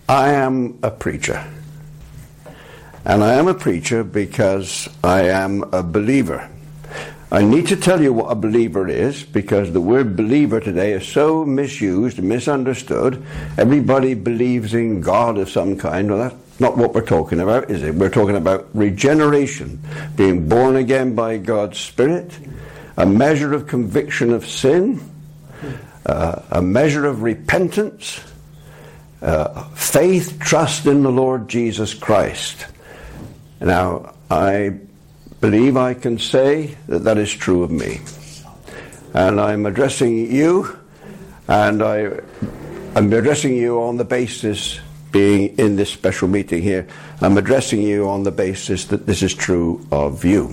I am a preacher. And I am a preacher because I am a believer. I need to tell you what a believer is, because the word believer today is so misused and misunderstood. Everybody believes in God of some kind. Well, that's not what we're talking about, is it? We're talking about regeneration, being born again by God's Spirit, a measure of conviction of sin, a measure of repentance, faith, trust in the Lord Jesus Christ. Now, I believe I can say that that is true of me. And I'm addressing you, and I'm addressing you on the basis, being in this special meeting here, I'm addressing you on the basis that this is true of you.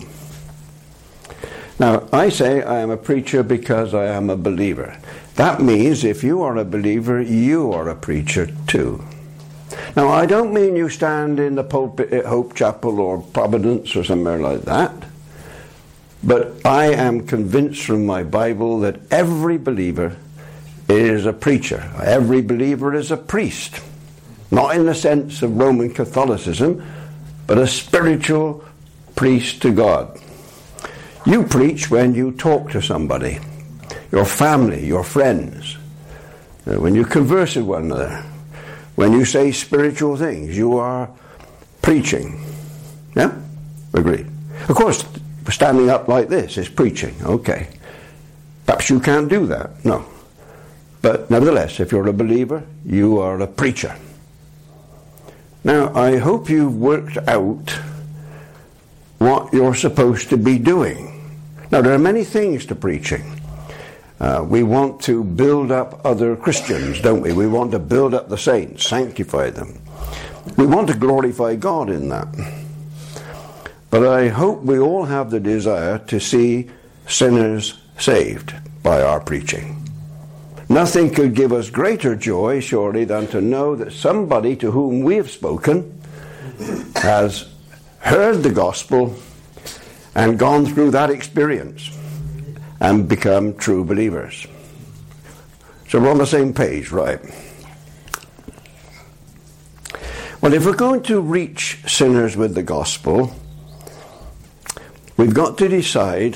Now, I say I am a preacher because I am a believer. That means if you are a believer, you are a preacher too. Now, I don't mean you stand in the pulpit at Hope Chapel or Providence or somewhere like that. But I am convinced from my Bible that every believer is a preacher. Every believer is a priest. Not in the sense of Roman Catholicism, but a spiritual priest to God. You preach when you talk to somebody, your family, your friends, when you converse with one another. When you say spiritual things, you are preaching. Yeah? Agreed. Of course, standing up like this is preaching. Okay. Perhaps you can't do that. No. But nevertheless, if you're a believer, you are a preacher. Now, I hope you've worked out what you're supposed to be doing. Now, there are many things to preaching. We want to build up other Christians, don't we? We want to build up the saints, sanctify them. We want to glorify God in that. But I hope we all have the desire to see sinners saved by our preaching. Nothing could give us greater joy, surely, than to know that somebody to whom we have spoken has heard the gospel and gone through that experience and become true believers. So we're on the same page, right? Well, if we're going to reach sinners with the gospel, we've got to decide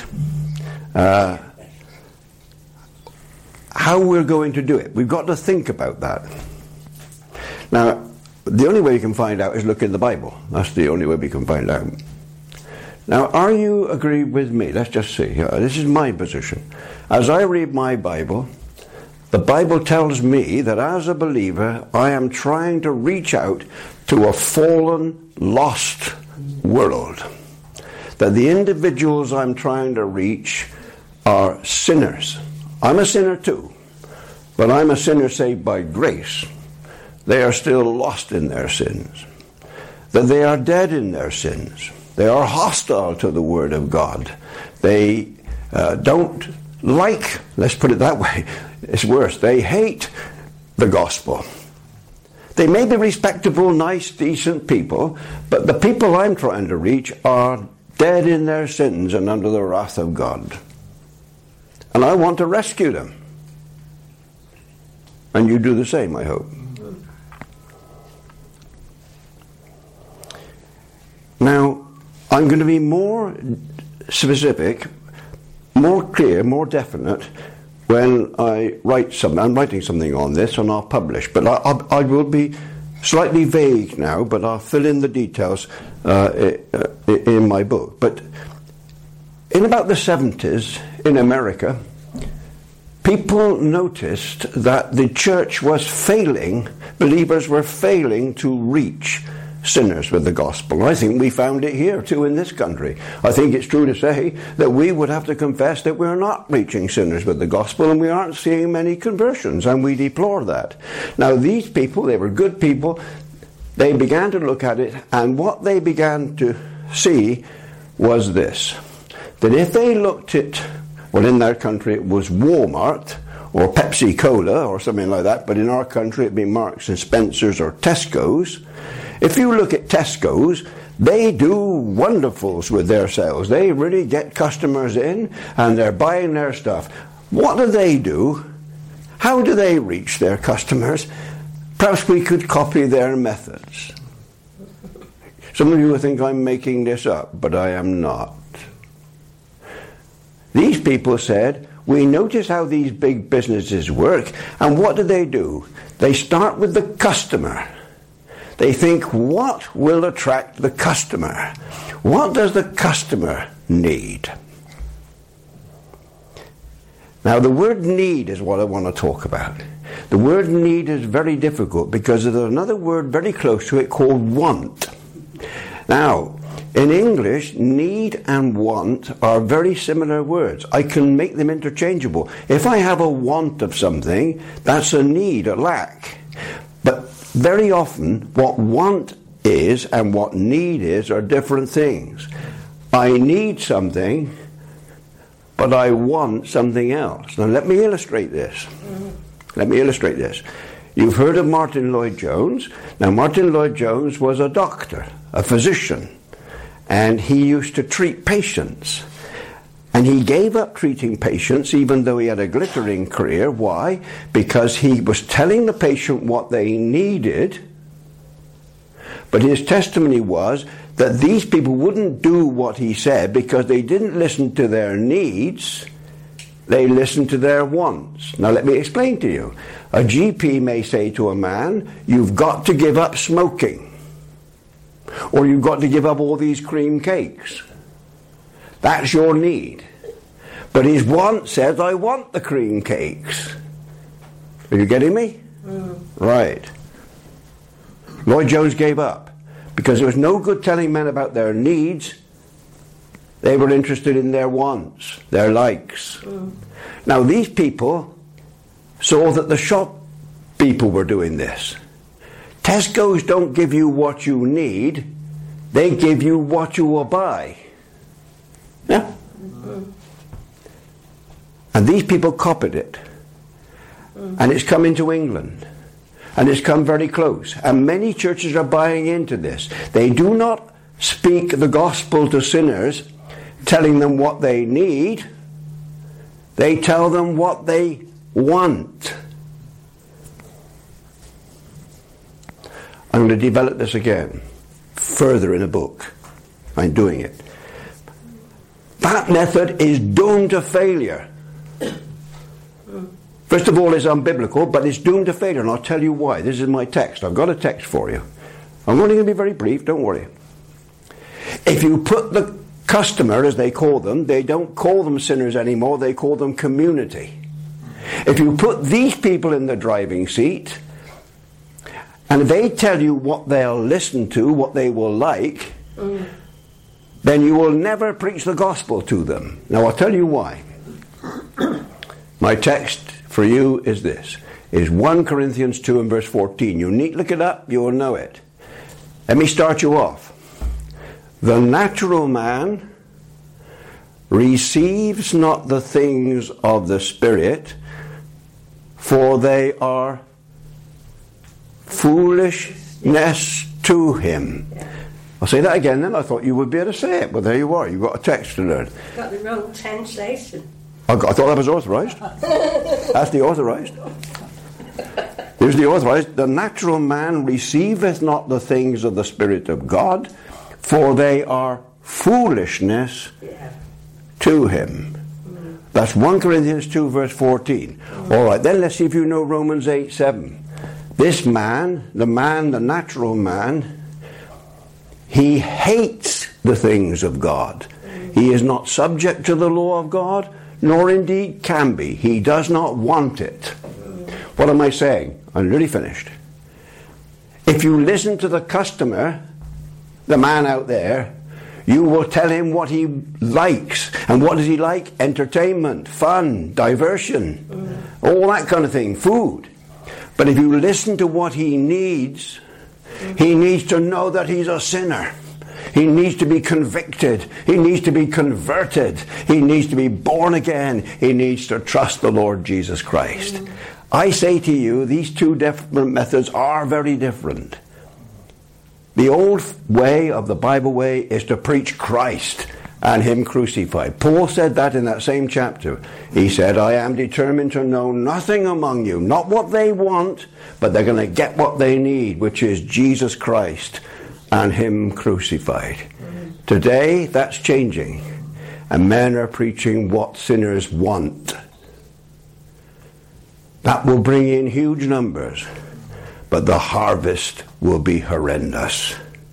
how we're going to do it. We've got to think about that. Now, the only way you can find out is look in the Bible. That's the only way we can find out. Now, are you agree with me? Let's just see. This is my position. As I read my Bible, the Bible tells me that as a believer, I am trying to reach out to a fallen, lost world. That the individuals I'm trying to reach are sinners. I'm a sinner too, but I'm a sinner saved by grace. They are still lost in their sins. That they are dead in their sins. They are hostile to the Word of God. They don't like, let's put it that way, it's worse, they hate the gospel. They may be respectable, nice, decent people, but the people I'm trying to reach are dead in their sins and under the wrath of God. And I want to rescue them. And you do the same, I hope. Now, I'm going to be more specific, more clear, more definite when I write something. I'm writing something on this and I'll publish. But I will be slightly vague now, but I'll fill in the details in my book. But in about the 70s in America, people noticed that the church was failing, believers were failing to reach sinners with the gospel. I think we found it here too in this country. I think it's true to say that we would have to confess that we're not reaching sinners with the gospel and we aren't seeing many conversions, and we deplore that. Now these people, they were good people, they began to look at it, and what they began to see was this, that if they looked at, well, in their country it was Walmart or Pepsi Cola or something like that, but in our country it'd be Marks and Spencer's or Tesco's. If you look at Tesco's, they do wonderfuls with their sales. They really get customers in and they're buying their stuff. What do? How do they reach their customers? perhaps we could copy their methods. Some of you will think I'm making this up, but I am not. These people said, we notice how these big businesses work, and what do? They start with the customer. They think, what will attract the customer? What does the customer need? Now, the word need is what I want to talk about. The word need is very difficult because there's another word very close to it called want. Now, in English, need and want are very similar words. I can make them interchangeable. If I have a want of something, that's a need, a lack. But very often, what want is and what need is are different things. I need something, but I want something else. Now, let me illustrate this. You've heard of Martin Lloyd-Jones. Now, Martin Lloyd-Jones was a doctor, a physician, and he used to treat patients. And he gave up treating patients even though he had a glittering career. Why? Because he was telling the patient what they needed, but his testimony was that these people wouldn't do what he said because they didn't listen to their needs, they listened to their wants. Now let me explain to you. A GP may say to a man, you've got to give up smoking, or you've got to give up all these cream cakes. That's your need. But his want says, I want the cream cakes. Are you getting me? Right. Lloyd-Jones gave up because there was no good telling men about their needs. They were interested in their wants, their likes. Now these people saw that the shop people were doing this. Tesco's don't give you what you need, they give you what you will buy. Yeah? And these people copied it. And it's come into England. And it's come very close. And many churches are buying into this. They do not speak the gospel to sinners, telling them what they need. They tell them what they want. I'm going to develop this again, further in a book. I'm doing it. That method is doomed to failure. First of all, it's unbiblical, but it's doomed to failure, and I'll tell you why. This is my text. I've got a text for you. I'm only going to be very brief, don't worry. If you put the customer, as they call them, they don't call them sinners anymore, they call them community. If you put these people in the driving seat, and they tell you what they'll listen to, what they will like, then you will never preach the gospel to them. Now I'll tell you why. My text for you is this. Is 1 Corinthians 2 and verse 14. You need to look it up, you will know it. Let me start you off. The natural man receives not the things of the Spirit, for they are foolishness to him. I'll say that again then. I thought you would be able to say it, but there you are. You've got a text to learn. Got the wrong translation. I thought that was authorized. That's the authorized. Here's the authorized. The natural man receiveth not the things of the Spirit of God, for they are foolishness to him. That's 1 Corinthians 2 verse 14. All right, then let's see if you know Romans 8:7. This man, the natural man, he hates the things of God. He is not subject to the law of God, nor indeed can be. He does not want it. What am I saying? I'm nearly finished. If you listen to the customer, the man out there, you will tell him what he likes. And what does he like? Entertainment, fun, diversion, all that kind of thing, food. But if you listen to what he needs to know that he's a sinner. He needs to be convicted. He needs to be converted. He needs to be born again. He needs to trust the Lord Jesus Christ. I say to you, these two different methods are very different. The old way of the Bible way is to preach Christ and him crucified. Paul said that in that same chapter. He said, I am determined to know nothing among you, not what they want, but they're going to get what they need, which is Jesus Christ and him crucified. Today, that's changing, and men are preaching what sinners want. That will bring in huge numbers, but the harvest will be horrendous.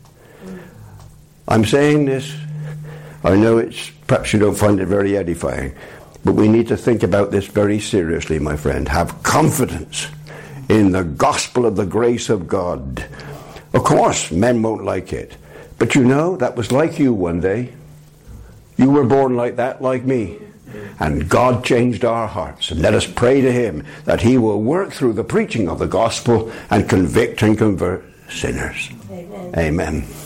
I'm saying this, I know perhaps you don't find it very edifying, but we need to think about this very seriously, my friend. Have confidence in the gospel of the grace of God. Of course, men won't like it, but you know, that was like you one day. You were born like that, like me. And God changed our hearts. And let us pray to him that he will work through the preaching of the gospel and convict and convert sinners. Amen. Amen.